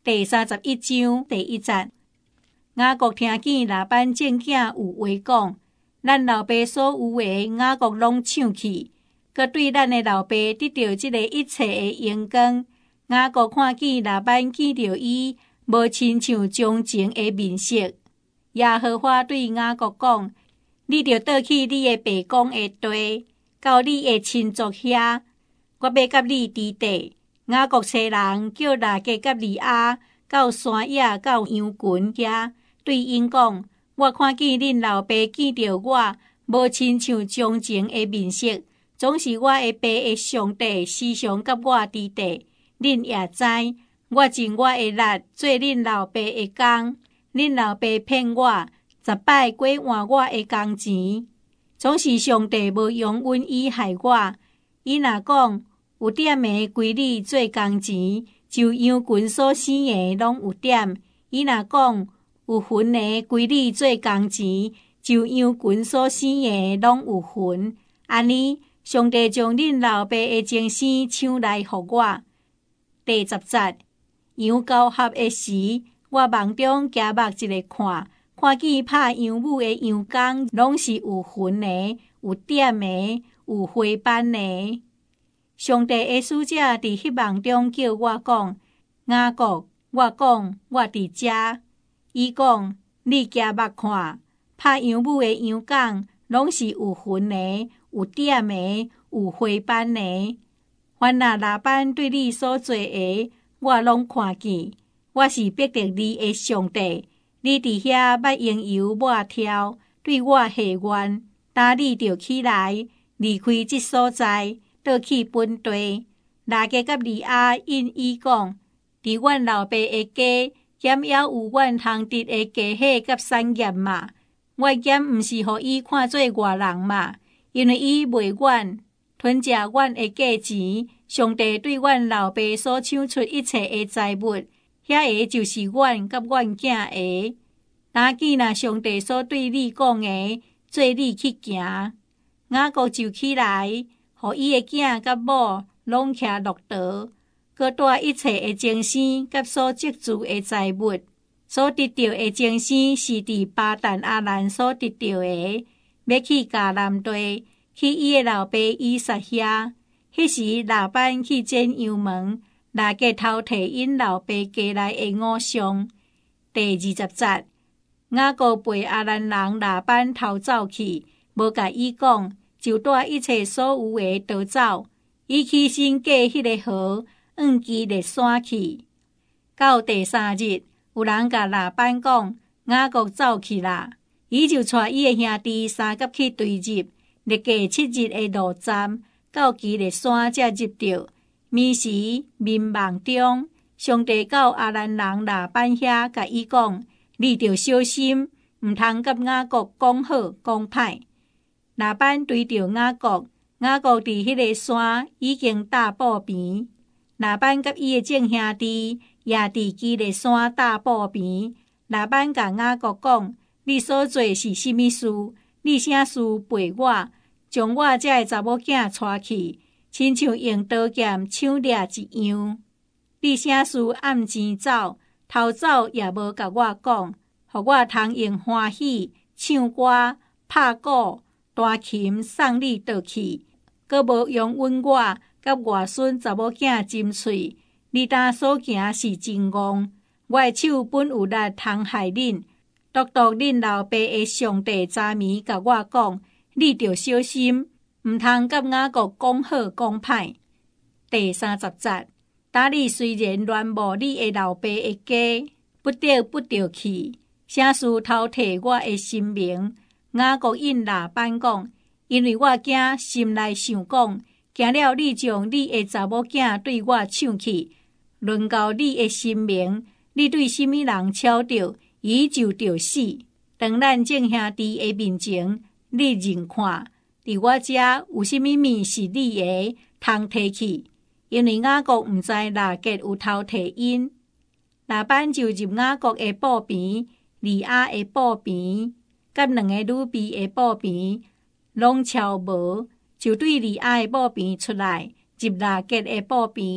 第31章第1節。雅各聽見拉班眾囝有話講，咱老爸所有的雅各攏搶去，閣對咱的老爸得到這個一切的榮光。雅各看見拉班見到伊，無親像從前的面色。耶和華對雅各講：你著倒去你的爸公的地，到你的親族遐，我要甲你佇地。雅各找人叫拉結甲利亞到山野到羊群遐，對因講：我看見恁老爸見到我，無親像從前的面色，總是我的爸的上帝時常甲我佇地。恁也知，我盡我的力做恁老爸的工，恁老爸騙我10擺過換我的工錢，總是上帝無用阮伊害我。伊若講有點的歸你做工錢，就羊群所生的攏有點；伊若講有份的歸你做工錢，就羊群所生的攏有份。安尼，上帝將恁老爸的精生搶來予我。第10節，羊交合的時，我夢中加目一個看見拍羊母的羊公，攏是有份的、有點的、有花斑的。上帝的使者佇迄夢中叫我講：雅各，我講我佇遮。伊講：你加目看，拍羊母的羊公，攏是有份的、有點的、有花斑的。凡那拉班對你所做的，我攏看見。我是逼得你的上帝，你佇遐捌用油抹跳，對我下願，打你著起來，離開這所在。倒去本地，拉結甲利亞因伊講：佇阮老爸的家，減還有阮通得的家伙甲產業嘛？我減毋是互伊看做外人嘛？因為伊賣阮，吞食阮的價錢。上帝對阮老爸所搶出一切的財物，遐個就是阮甲阮囝的。當見若上帝所對你講的，做你去行。雅各就起來。互伊的囝甲某攏徛駱駝，閣帶一切的精生甲所積聚的財物，所得到的精生是佇巴旦亞蘭所得到的，要去迦南地，去伊的老爸以撒遐。迄時拉班去剪羊毛，拉結偷摕因老爸家內的偶像。第20節，雅各陪亞蘭人拉班逃走去，無甲伊講。就帶一切所有的逃走，伊起身過迄個河，往基列山去。到第3日，有人甲拉班講：雅各走去啦。伊就帶伊的兄弟三甲去對入，歷過7日的路站，到基列山才入着。暝時眠夢中，上帝到亞蘭人拉班遐，甲伊講：你着小心，毋通甲雅各講好講歹。拉班追着雅各，雅各佇迄個山已經搭步邊。拉班甲伊的眾兄弟也佇基列山搭步邊。拉班甲雅各講：你所做是甚物事？你啥事陪我，將我這個查某囝帶去，親像用刀劍搶掠一樣。你啥事暗前走，偷走也無甲我講，互我通用歡喜唱歌、拍鼓。大琴送你倒去，閣無用阮我甲外孫查某囝針喙。你當所行是真戇，我的手本有力通害恁。獨恁老爸的上帝昨暝甲我講，你着小心，毋通甲雅各講好講歹。第30節，當你雖然戀慕你的老爸的家，不得去，啥事偷摕我的性命。雅各應拉班講：因為我驚心內想講，驚了你將你的查某囝對我搶去，論到你的性命，你對什麼人超着，伊就着死。當咱眾兄弟的面前，你認看，佇我這有什麼物是你的，通摕去？因為雅各毋知拉結有偷摕因。拉班就入雅各的布邊，利亞的布邊。甲兩個女婢的布邊攏超無，就對利亞的布邊出來，入拉結的布邊，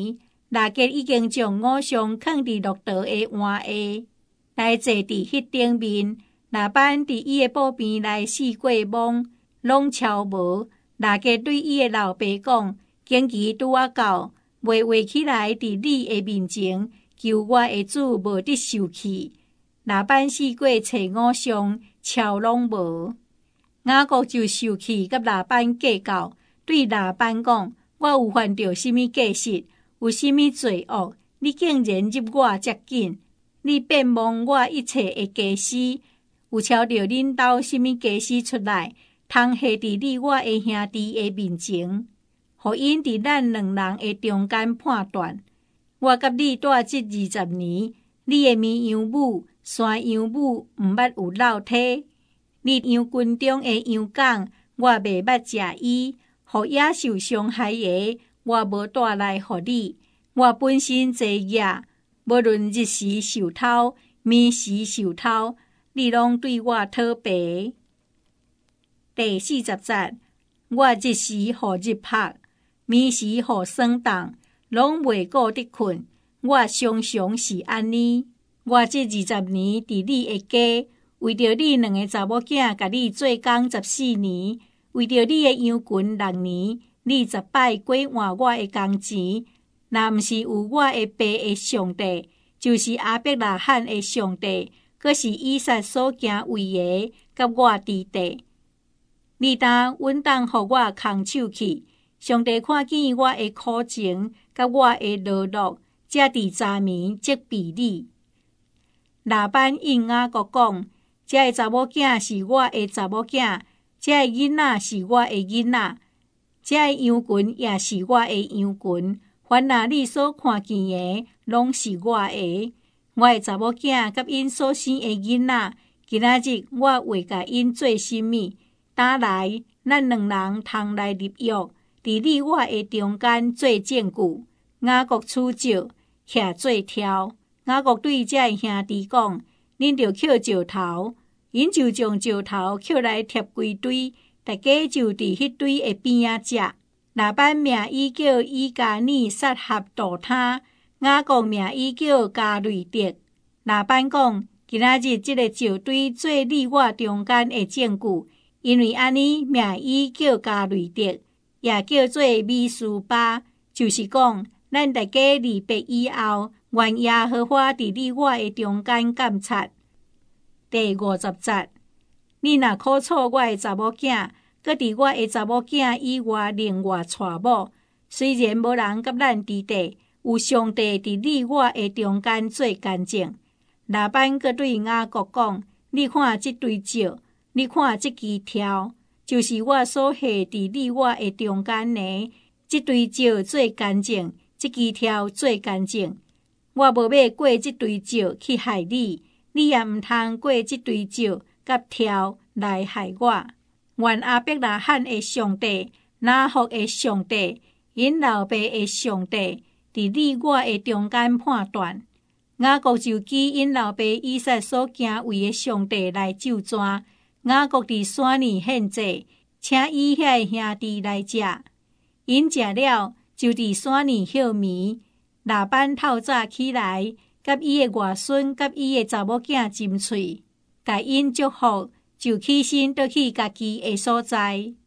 拉结已经将偶像放伫骆驼的换下，来坐伫迄顶面。拉班伫伊的布边来试过网，拢超无。拉结对伊的老爸讲：经期拄啊到，袂画起来伫你的面前，求我的主无得受气。拉班试过找偶像，超拢无。雅各就受气，甲拉班计较，对拉班讲：我有犯着什么过失，有什么罪恶？你竟然入我遮紧！你变忘我一切的家私，有超着恁兜什么家私出来，通下伫你我的兄弟的面前，互因伫咱两人的中间判断。我甲你住这20年，你的绵羊母、山羊母毋捌有落体。你羊群中的羊羔，我袂捌食伊；互野兽伤害的，我无带来互你。我本身坐野，无论日时受偷，眠时受偷，你拢对我讨白。第40节，我日时互日晒，眠时互霜冻，拢袂顾得困。我常常是安尼。我这20年伫你的家。为着你两个查某囝，甲你做工14年；为着你的羊群6年，你10摆过换我的工钱。若毋是有我的爸的上帝，就是亚伯拉罕的上帝，阁是以撒所行为的，甲我伫地。你当稳当互我空手去。上帝看见我的苦情，甲我的劳碌，才伫昨暝责备你。拉班应雅各讲。这个查某囝是我的查某囝，这个囡仔是我的囡仔，这个羊群也是我的羊群。凡那你所看见的，拢是我的。我的查某囝甲因所生的囡仔，今仔日我会甲因做甚物？打来，咱两人通来立约，伫你我的中间做证据。雅各处石，徛做条。雅各对这个兄弟讲。恁着捡石头，因就将石头捡来贴规堆，大家就伫迄堆的边仔食。拉班名伊叫以加尼撒合杜他，雅各名伊叫加雷德。拉班讲，今仔日这个石堆做你我中间的证据，因为安尼名伊叫加雷德，也叫做米斯巴，就是讲，咱大家离别以后。愿耶和华伫你我的中间监察。第50节，你若苦楚我的查某囝，搁伫我的查某囝以外另外娶某，虽然无人甲咱伫地，有上帝伫你我的中间做见证。拉班搁对雅各讲：你看这堆石，你看这支条，就是我所下伫你我的中间的。这堆石做见证，这支条做见证。我无要过这堆石去害你，你也毋通过这堆石甲条来害我。愿亚伯拉罕的上帝、拿福的上帝、因老爸的上帝，伫你我的中间判断。雅各就记因老爸以撒所行为的上帝来咒詛。雅各伫山里献祭，请伊遐的兄弟来食。因食了，就伫山里休眠。拉班透早起来，甲伊的外孙，甲伊的查某囝亲嘴，甲因祝福，就起身倒去家己的所在。